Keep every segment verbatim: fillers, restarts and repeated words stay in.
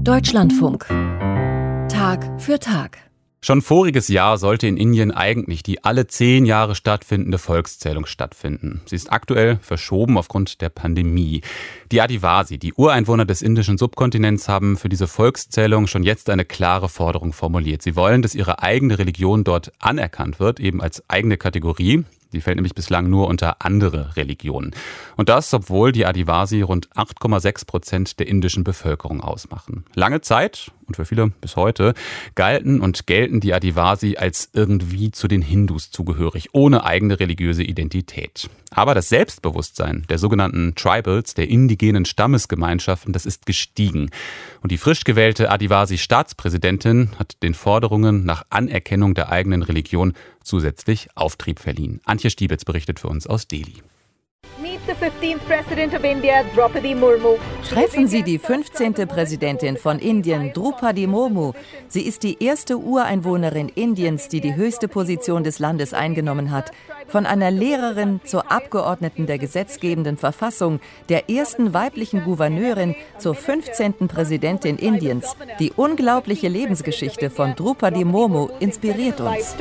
Deutschlandfunk. Tag für Tag. Schon voriges Jahr sollte in Indien eigentlich die alle zehn Jahre stattfindende Volkszählung stattfinden. Sie ist aktuell verschoben aufgrund der Pandemie. Die Adivasi, die Ureinwohner des indischen Subkontinents, haben für diese Volkszählung schon jetzt eine klare Forderung formuliert. Sie wollen, dass ihre eigene Religion dort anerkannt wird, eben als eigene Kategorie. Die fällt nämlich bislang nur unter andere Religionen. Und das, obwohl die Adivasi rund acht Komma sechs Prozent der indischen Bevölkerung ausmachen. Lange Zeit, und für viele bis heute, galten und gelten die Adivasi als irgendwie zu den Hindus zugehörig, ohne eigene religiöse Identität. Aber das Selbstbewusstsein der sogenannten Tribals, der indigenen Stammesgemeinschaften, das ist gestiegen. Und die frisch gewählte Adivasi-Staatspräsidentin hat den Forderungen nach Anerkennung der eigenen Religion zusätzlich Auftrieb verliehen. Antje Stiebitz berichtet für uns aus Delhi. Treffen Sie die fünfzehnte Präsidentin von Indien, Droupadi Murmu. Sie ist die erste Ureinwohnerin Indiens, die die höchste Position des Landes eingenommen hat. Von einer Lehrerin zur Abgeordneten der gesetzgebenden Verfassung, der ersten weiblichen Gouverneurin zur fünfzehnten Präsidentin Indiens. Die unglaubliche Lebensgeschichte von Droupadi Murmu inspiriert uns.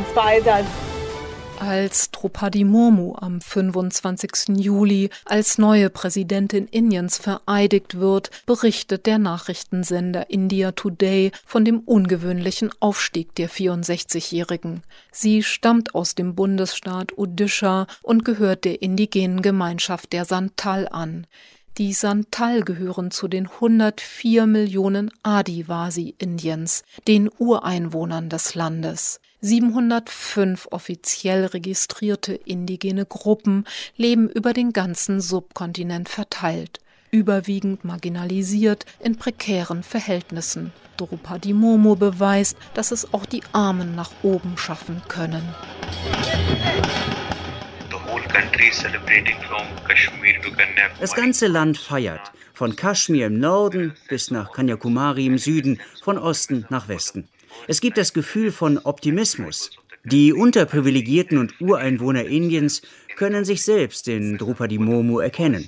Als Droupadi Murmu am fünfundzwanzigsten Juli als neue Präsidentin Indiens vereidigt wird, berichtet der Nachrichtensender India Today von dem ungewöhnlichen Aufstieg der vierundsechzigjährigen. Sie stammt aus dem Bundesstaat Odisha und gehört der indigenen Gemeinschaft der Santhal an. Die Santhal gehören zu den hundertvier Millionen Adivasi Indiens, den Ureinwohnern des Landes. siebenhundertfünf offiziell registrierte indigene Gruppen leben über den ganzen Subkontinent verteilt, überwiegend marginalisiert in prekären Verhältnissen. Droupadi Murmu beweist, dass es auch die Armen nach oben schaffen können. Das ganze Land feiert, von Kaschmir im Norden bis nach Kanyakumari im Süden, von Osten nach Westen. Es gibt das Gefühl von Optimismus. Die Unterprivilegierten und Ureinwohner Indiens können sich selbst in Droupadi Murmu erkennen.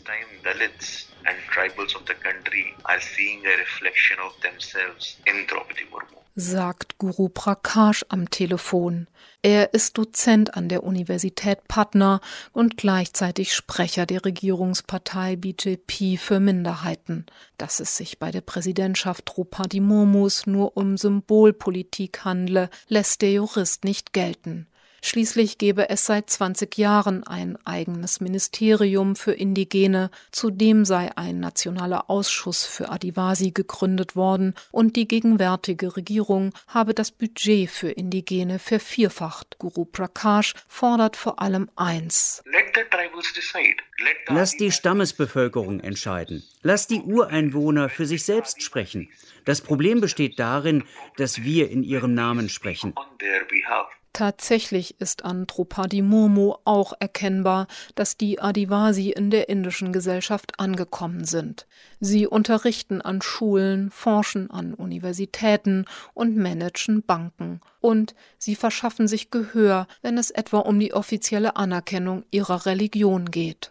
Sagt Guru Prakash am Telefon. Er ist Dozent an der Universität Patna und gleichzeitig Sprecher der Regierungspartei B J P für Minderheiten. Dass es sich bei der Präsidentschaft Droupadi Murmus nur um Symbolpolitik handle, lässt der Jurist nicht gelten. Schließlich gebe es seit zwanzig Jahren ein eigenes Ministerium für Indigene, zudem sei ein nationaler Ausschuss für Adivasi gegründet worden und die gegenwärtige Regierung habe das Budget für Indigene vervierfacht. Guru Prakash fordert vor allem eins. Lass die Stammesbevölkerung entscheiden. Lass die Ureinwohner für sich selbst sprechen. Das Problem besteht darin, dass wir in ihrem Namen sprechen. Tatsächlich ist an Droupadi Murmu auch erkennbar, dass die Adivasi in der indischen Gesellschaft angekommen sind. Sie unterrichten an Schulen, forschen an Universitäten und managen Banken. Und sie verschaffen sich Gehör, wenn es etwa um die offizielle Anerkennung ihrer Religion geht.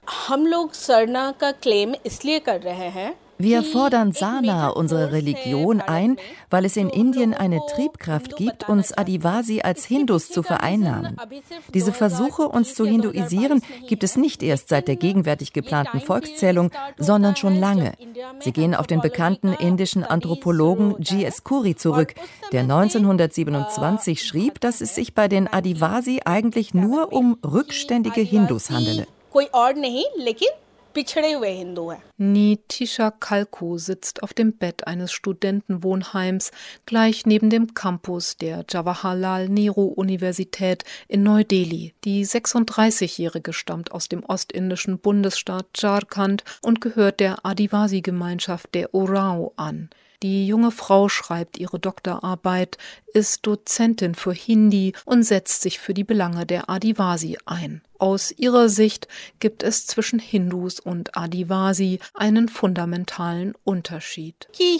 Wir fordern Sarna, unsere Religion, ein, weil es in Indien eine Triebkraft gibt, uns Adivasi als Hindus zu vereinnahmen. Diese Versuche, uns zu hinduisieren, gibt es nicht erst seit der gegenwärtig geplanten Volkszählung, sondern schon lange. Sie gehen auf den bekannten indischen Anthropologen G S Khoury zurück, der neunzehnhundertsiebenundzwanzig schrieb, dass es sich bei den Adivasi eigentlich nur um rückständige Hindus handele. Nitisha Kalko sitzt auf dem Bett eines Studentenwohnheims gleich neben dem Campus der Jawaharlal-Nehru-Universität in Neu-Delhi. Die sechsunddreißigjährige stammt aus dem ostindischen Bundesstaat Jharkhand und gehört der Adivasi-Gemeinschaft der Orao an. Die junge Frau schreibt ihre Doktorarbeit, ist Dozentin für Hindi und setzt sich für die Belange der Adivasi ein. Aus ihrer Sicht gibt es zwischen Hindus und Adivasi einen fundamentalen Unterschied. Die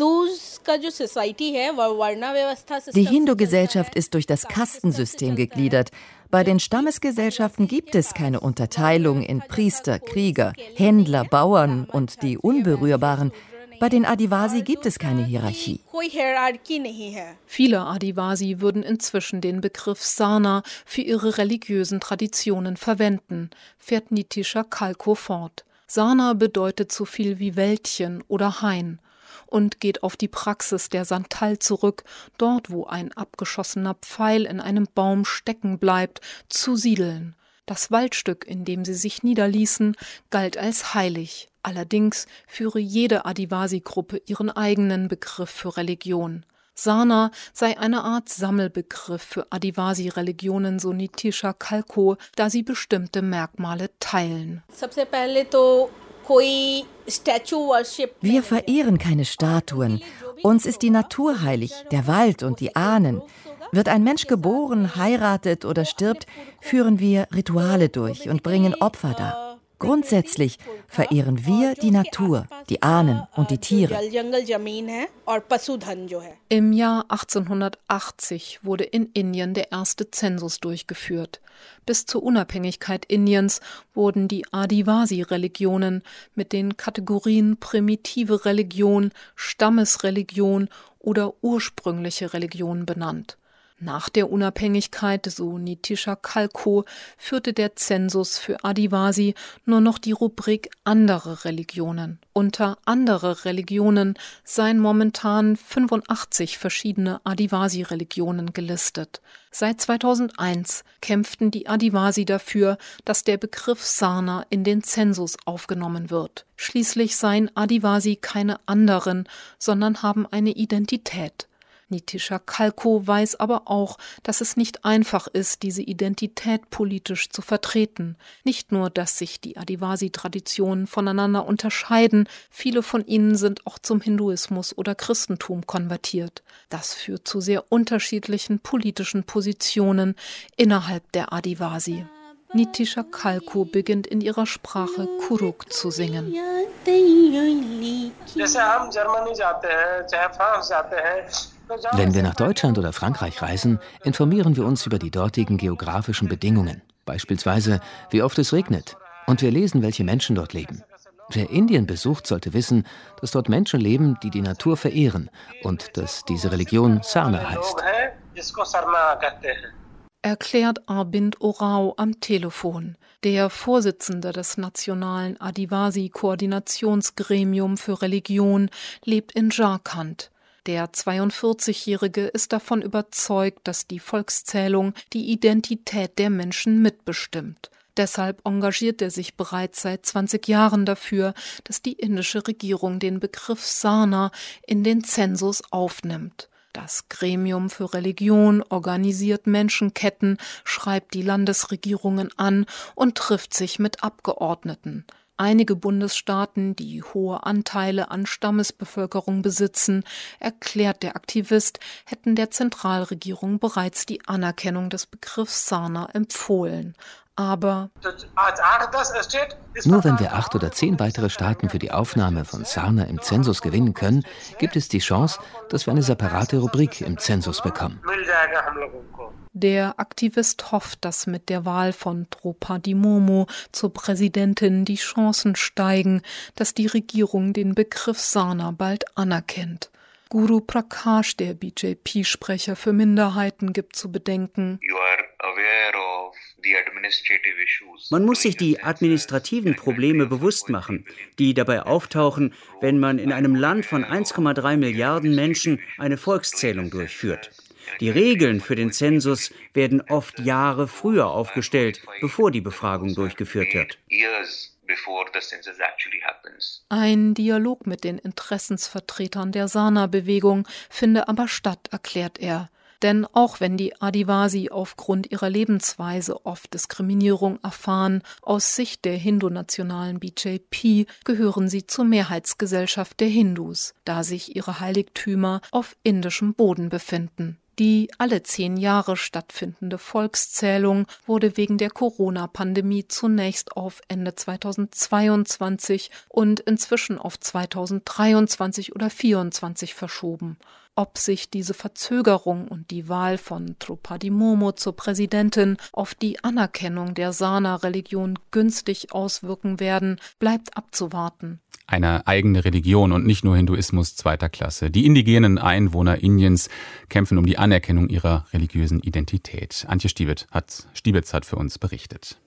Hindu-Gesellschaft ist durch das Kastensystem gegliedert. Bei den Stammesgesellschaften gibt es keine Unterteilung in Priester, Krieger, Händler, Bauern und die Unberührbaren. Bei den Adivasi gibt es keine Hierarchie. Viele Adivasi würden inzwischen den Begriff Sarna für ihre religiösen Traditionen verwenden, fährt Nitisha Kalko fort. Sarna bedeutet so viel wie Wäldchen oder Hain und geht auf die Praxis der Santhal zurück, dort wo ein abgeschossener Pfeil in einem Baum stecken bleibt, zu siedeln. Das Waldstück, in dem sie sich niederließen, galt als heilig. Allerdings führe jede Adivasi-Gruppe ihren eigenen Begriff für Religion. Sarna sei eine Art Sammelbegriff für Adivasi-Religionen, so Nitisha Kalko, da sie bestimmte Merkmale teilen. Wir verehren keine Statuen. Uns ist die Natur heilig, der Wald und die Ahnen. Wird ein Mensch geboren, heiratet oder stirbt, führen wir Rituale durch und bringen Opfer dar. Grundsätzlich verehren wir die Natur, die Ahnen und die Tiere. Im Jahr achtzehnhundertachtzig wurde in Indien der erste Zensus durchgeführt. Bis zur Unabhängigkeit Indiens wurden die Adivasi-Religionen mit den Kategorien primitive Religion, Stammesreligion oder ursprüngliche Religion benannt. Nach der Unabhängigkeit, so Nitisha Kalko, führte der Zensus für Adivasi nur noch die Rubrik andere Religionen. Unter andere Religionen seien momentan fünfundachtzig verschiedene Adivasi-Religionen gelistet. Seit zweitausendeins kämpften die Adivasi dafür, dass der Begriff Sarna in den Zensus aufgenommen wird. Schließlich seien Adivasi keine anderen, sondern haben eine Identität. Nitisha Kalko weiß aber auch, dass es nicht einfach ist, diese Identität politisch zu vertreten. Nicht nur, dass sich die Adivasi-Traditionen voneinander unterscheiden, viele von ihnen sind auch zum Hinduismus oder Christentum konvertiert. Das führt zu sehr unterschiedlichen politischen Positionen innerhalb der Adivasi. Nitisha Kalko beginnt in ihrer Sprache Kuruk zu singen. Wenn wir nach Deutschland oder Frankreich reisen, informieren wir uns über die dortigen geografischen Bedingungen, beispielsweise wie oft es regnet, und wir lesen, welche Menschen dort leben. Wer Indien besucht, sollte wissen, dass dort Menschen leben, die die Natur verehren und dass diese Religion Sarna heißt. Erklärt Arbind Orao am Telefon. Der Vorsitzende des Nationalen Adivasi-Koordinationsgremium für Religion lebt in Jharkhand. Der zweiundvierzigjährige ist davon überzeugt, dass die Volkszählung die Identität der Menschen mitbestimmt. Deshalb engagiert er sich bereits seit zwanzig Jahren dafür, dass die indische Regierung den Begriff Sarna in den Zensus aufnimmt. Das Gremium für Religion organisiert Menschenketten, schreibt die Landesregierungen an und trifft sich mit Abgeordneten. Einige Bundesstaaten, die hohe Anteile an Stammesbevölkerung besitzen, erklärt der Aktivist, hätten der Zentralregierung bereits die Anerkennung des Begriffs Sarna empfohlen. Aber nur wenn wir acht oder zehn weitere Staaten für die Aufnahme von Sarna im Zensus gewinnen können, gibt es die Chance, dass wir eine separate Rubrik im Zensus bekommen. Der Aktivist hofft, dass mit der Wahl von Draupadi Murmu zur Präsidentin die Chancen steigen, dass die Regierung den Begriff Sarna bald anerkennt. Guru Prakash, der B J P-Sprecher für Minderheiten, gibt zu bedenken: Man muss sich die administrativen Probleme bewusst machen, die dabei auftauchen, wenn man in einem Land von eins Komma drei Milliarden Menschen eine Volkszählung durchführt. Die Regeln für den Zensus werden oft Jahre früher aufgestellt, bevor die Befragung durchgeführt wird. Ein Dialog mit den Interessensvertretern der Sarna-Bewegung finde aber statt, erklärt er. Denn auch wenn die Adivasi aufgrund ihrer Lebensweise oft Diskriminierung erfahren, aus Sicht der hindunationalen B J P gehören sie zur Mehrheitsgesellschaft der Hindus, da sich ihre Heiligtümer auf indischem Boden befinden. Die alle zehn Jahre stattfindende Volkszählung wurde wegen der Corona-Pandemie zunächst auf Ende zweitausendzweiundzwanzig und inzwischen auf zweitausenddreiundzwanzig oder zweitausendvierundzwanzig verschoben. Ob sich diese Verzögerung und die Wahl von Drupadi Murmu zur Präsidentin auf die Anerkennung der Sana-Religion günstig auswirken werden, bleibt abzuwarten. Eine eigene Religion und nicht nur Hinduismus zweiter Klasse. Die indigenen Einwohner Indiens kämpfen um die Anerkennung ihrer religiösen Identität. Antje Stiebitz hat, Stiebitz hat für uns berichtet.